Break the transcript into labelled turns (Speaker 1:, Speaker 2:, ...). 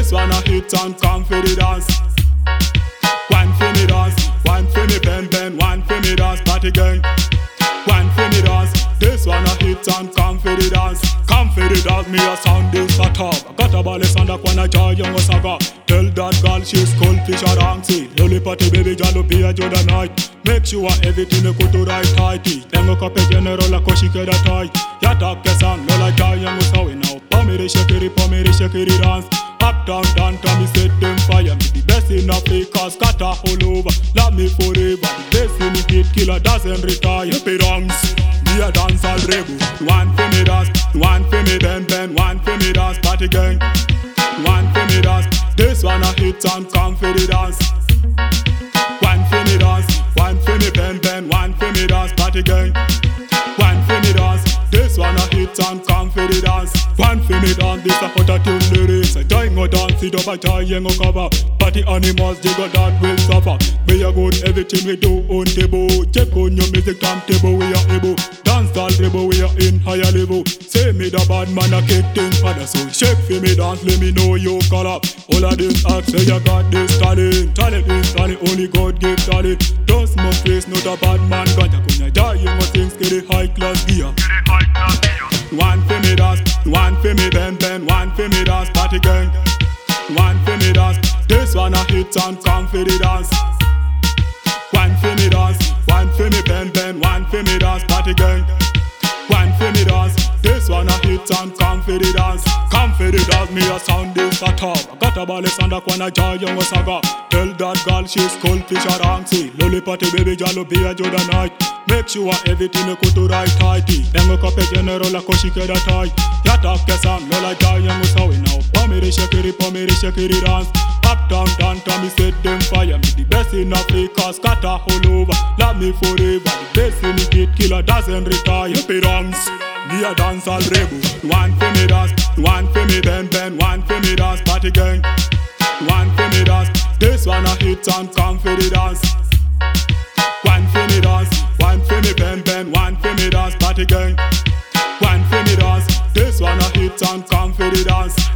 Speaker 1: This one a hit and come for the dance. One for me dance, one for me bend bend, one for me dance party gang. One for me dance, this one a hit and come for the dance. Come for the dance, me a sound this a top. Got a ball on the corner, joy young saga. Tell that girl she's cold fish or angsty. Lolly party baby jalopy a joda night. Make sure everything you go to right tighty. Then go copy general a koshi keda tight. Ya talk a song, no like joy young sawi now. Pomiri shakiri dance. Up down down, me set them fire. Me the best in Africa, scatter all over. Love me forever. The best in the hit killer doesn't retire. Happy wrongs, me a dance all rebel. One for me dance, one for me bend bend, one for me dance party gang. One for me dance, this one a hit and come for the dance. One for me dance, one for me bend bend, one for me dance party gang. One for me dance, this one a hit and come for the dance. One for me dance, this a hot a tune lyrics. A joy go dance, it up a joy go cover. Party animals, they got that will suffer. We are good, everything we do on table. Check on your music timetable, we are able. Dance all rebel, we are in higher level. Say me the bad man a kick things father. So shake for me dance, let me know you call up. All of this ask, say you got this talent. Talent is talent, only God give talent. Don't smoke face, not a bad man. Ganja kunya joy, you must things get the high class gear. One for me dance, one for me bend bend, one for me dance party gang. One for me dance, this one a hit and come for the dance. One for me dance, one for me bend bend, one for me dance party gang. One for me dance, this one a hit and come for the dance. Come for the dance, me a sound this a top. Got a ball on the corner, joy young saga. Tell that girl she's cold fish or angsty. Lolly party baby jalopy a joda night. Make sure everything you go to right tighty. Then go copy general a koshi keda tight. Ya talk a song, no like joy young sawi now. Pomiri shakiri dance. Up down down, me set them fire. Me the best in Africa, scatter all over. Love me forever, the best in the hit killer doesn't retire. Happy wrongs, me a dance all rebel. One for me dance, one for me bend bend, one for me dance party gang. One for me dance, this one a hit and come for the dance. One for me dance, one for me bend bend, one for me dance party gang. One for me dance, this one a hit and come for the dance.